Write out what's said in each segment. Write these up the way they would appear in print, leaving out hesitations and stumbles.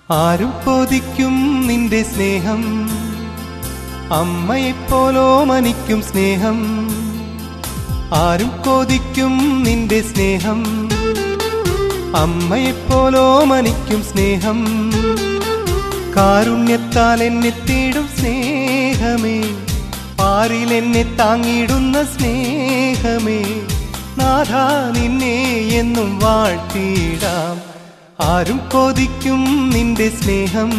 ആരും കൊതിക്കും നിന്റെ സ്നേഹം, അമ്മയെപ്പോലോമനിക്കും സ്നേഹം. ആരും കൊതിക്കും നിന്റെ സ്നേഹം, അമ്മയെപ്പോലോമനിക്കും സ്നേഹം. കാരുണ്യത്താൽ എന്നെ തേടും സ്നേഹമേ, പാരിൽ എന്നെ താങ്ങിടുന്ന സ്നേഹമേ. നാഥാ നിന്നെ എന്നും വാഴ്ത്തിയിടാം. ആരും കൊതിക്കും നിന്റെ സ്നേഹം,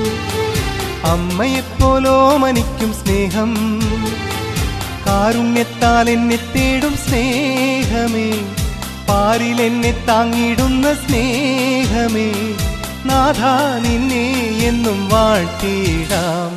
അമ്മയെപ്പോലോമനിക്കും സ്നേഹം. കാരുണ്യത്താൽ എന്നെ തേടും സ്നേഹമേ, പാരിൽ എന്നെ താങ്ങിടുന്ന സ്നേഹമേ. നാഥാ നിന്നെ എന്നും വാഴ്ത്തിയിടാം.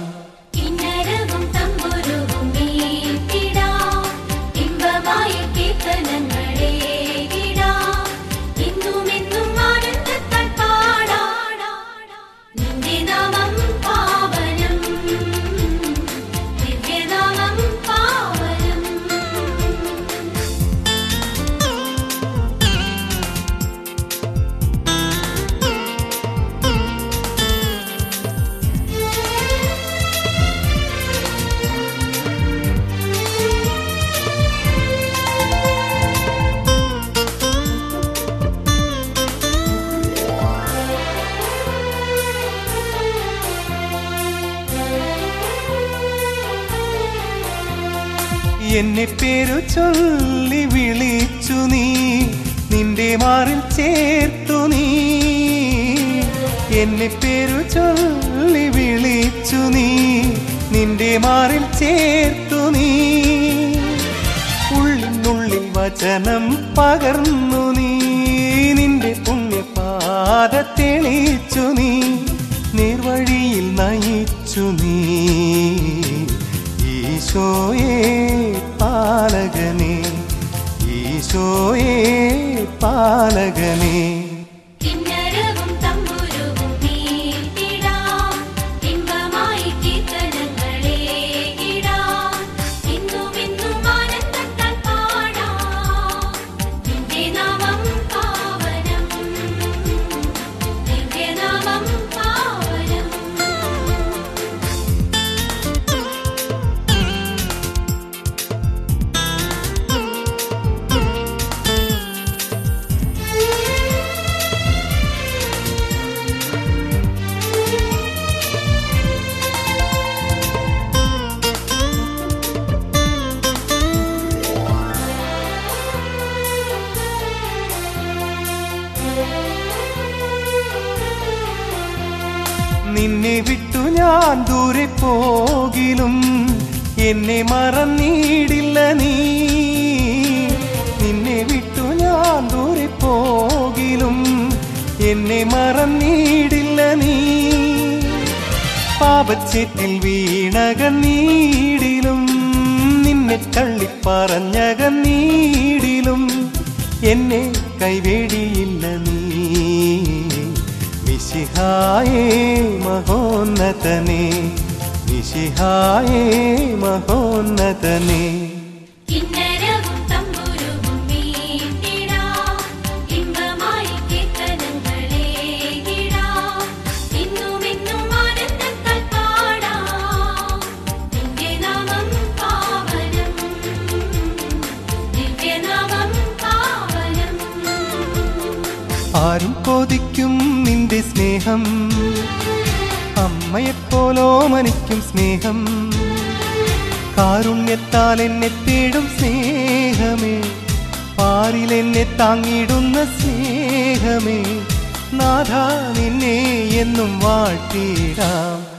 എന്നെ പേരു ചൊല്ലി വിളിച്ചു നീ, നിന്റെ മാറിൽ ചേർത്തു നീ. എന്നെ പേരു ചൊല്ലി വിളിച്ചു നീ, നിന്റെ മാറിൽ ചേർത്തു നീ. ഉള്ളിനുള്ളിൽ വചനം പകർന്നു നീ, നിന്റെ പുണ്യപാത തെളിച്ചു നീ. നേർവഴിയിൽ നയിച്ചു നീ. ഈശോയേ പാലകനേ, ഈശോയേ പാലകനേ. നിന്നെ വിട്ടു ഞാൻ ദൂരെ പോകിലും എന്നെ മറന്നിടില്ല നീ. നിന്നെ വിട്ടു ഞാൻ ദൂരെ പോകിലും എന്നെ മറന്നിടില്ല നീ. പാപച്ചേറ്റിൽ വീണകന്നീടിലും നിന്നെ തള്ളിപ്പറഞ്ഞകന്നീടിലും എന്നെ കൈവേടിയില്ല നീ. മിശിഹായേ മഹോന്നതനേ, മിശിഹായേ മഹോന്നതനേ. ആരും കൊതിക്കും നിന്റെ സ്നേഹം, അമ്മയെപ്പോലോമനിക്കും സ്നേഹം. കാരുണ്യത്താൽ എന്നെ തേടും സ്നേഹമേ, പാരിൽ എന്നെ താങ്ങിടുന്ന സ്നേഹമേ. നാഥാ നിന്നെ എന്നും വാഴ്ത്തിയിടാം.